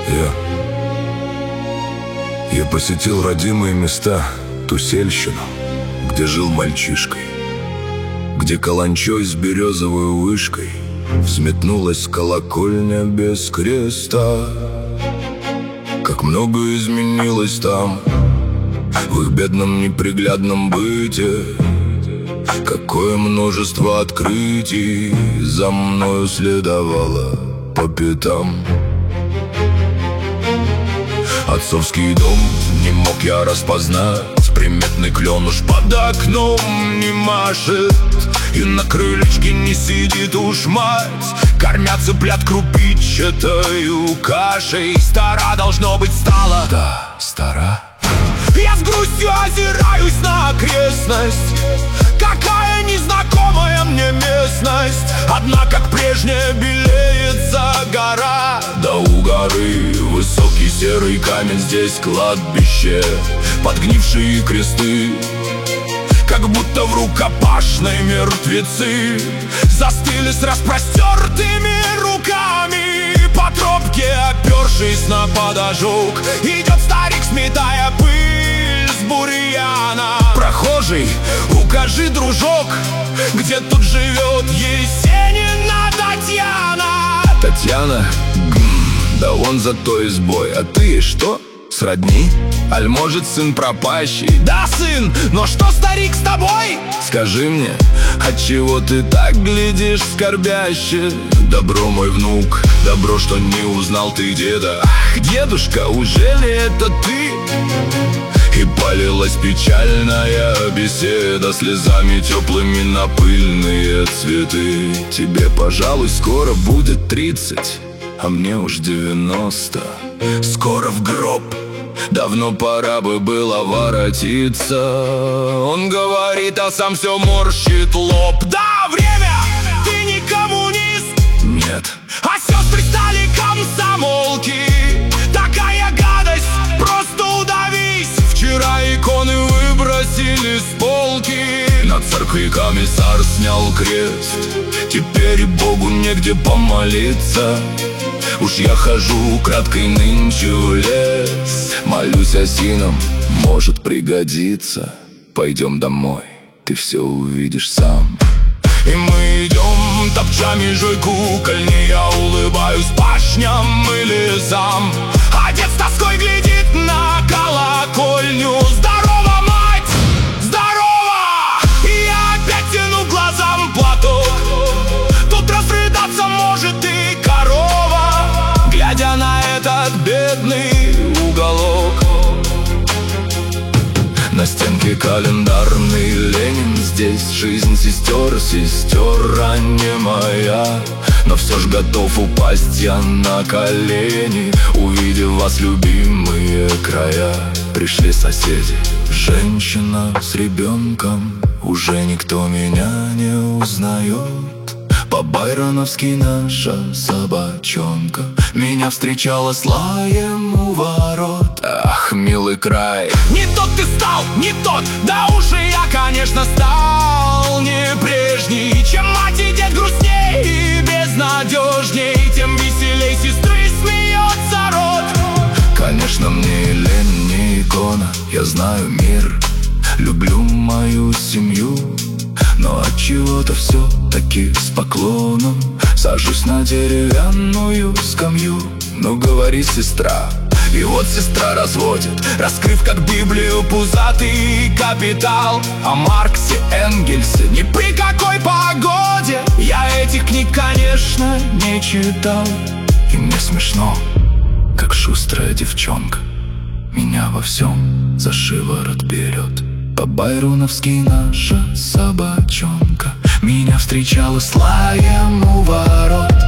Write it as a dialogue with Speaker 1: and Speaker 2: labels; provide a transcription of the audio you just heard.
Speaker 1: Я посетил родимые места, ту сельщину, где жил мальчишкой, где каланчой с березовой вышкой взметнулась колокольня без креста. Как много изменилось там, в их бедном неприглядном быте. Какое множество открытий за мною следовало по пятам. Отцовский дом не мог я распознать, приметный клен уж под окном не машет, и на крылечке не сидит уж мать. Кормят цыплят крупичатою кашей. Стара, должно быть, стала. Да, стара. Я с грустью озираюсь на окрестность. Какая незнакомая мне местность. Одна, как прежняя, белеет за гора. Да у горы высокий серый камень, здесь кладбище, подгнившие кресты. Как будто в рукопашной мертвецы застыли с распростертыми руками. По тропке, опершись на подожог, идет старик, сметая пыль с бурьяна. Прохожий, укажи, дружок, где тут живет Есенина Татьяна. Татьяна? Да он за то избой. А ты что? Сродни? Аль может сын пропащий?
Speaker 2: Да, сын, но что, старик, с тобой?
Speaker 1: Скажи мне, отчего ты так глядишь скорбяще? Добро, мой внук, добро, что не узнал ты деда. Ах, дедушка, ужели это ты? И полилась печальная беседа слезами теплыми на пыльные цветы. Тебе, пожалуй, скоро будет 30, а мне уж 90. Скоро в гроб, давно пора бы было воротиться. Он говорит, а сам все морщит лоб.
Speaker 2: Да, время, ты не коммунист?
Speaker 1: Нет.
Speaker 2: А сестры стали комсомолки. Такая гадость, просто удавись. Вчера иконы выбросили с полки.
Speaker 1: Над церкви комиссар снял крест. Теперь и Богу негде помолиться. Уж я хожу украдкой нынче в лес. Молюсь осинам, может пригодится. Пойдем домой, ты все увидишь сам.
Speaker 2: И мы идем, топча межой кукольни. Я улыбаюсь пашням и лесам, а дед с тоской глядит на колокольню. Здорово, мать, здорово! И я опять тяну глазам платок. Тут разрыдаться может и корова, глядя на этот бедный уголок.
Speaker 1: На стенке календарный Ленин. Здесь жизнь сестер, сестера не моя. Но все ж готов упасть я на колени, увидев вас, любимые края. Пришли соседи, женщина с ребенком. Уже никто меня не узнает. По-байроновски наша собачонка меня встречала с лаем у ворот. Ах, милый край.
Speaker 2: Не тот ты стал, не тот. Да уж и я, конечно, стал не прежний. Чем мать и дед грустней и безнадежней, тем веселей сестры смеется рот.
Speaker 1: Конечно, мне и лень не икона. Я знаю мир, люблю мою семью. Но отчего-то все-таки с поклоном сажусь на деревянную скамью. Ну говори, сестра. И вот сестра разводит, раскрыв как Библию пузатый капитал. О Марксе, Энгельсе, ни при какой погоде я этих книг, конечно, не читал. И мне смешно, как шустрая девчонка меня во всем за шиворот берет. По-байроновски наша собачонка меня встречала с лаем у ворот.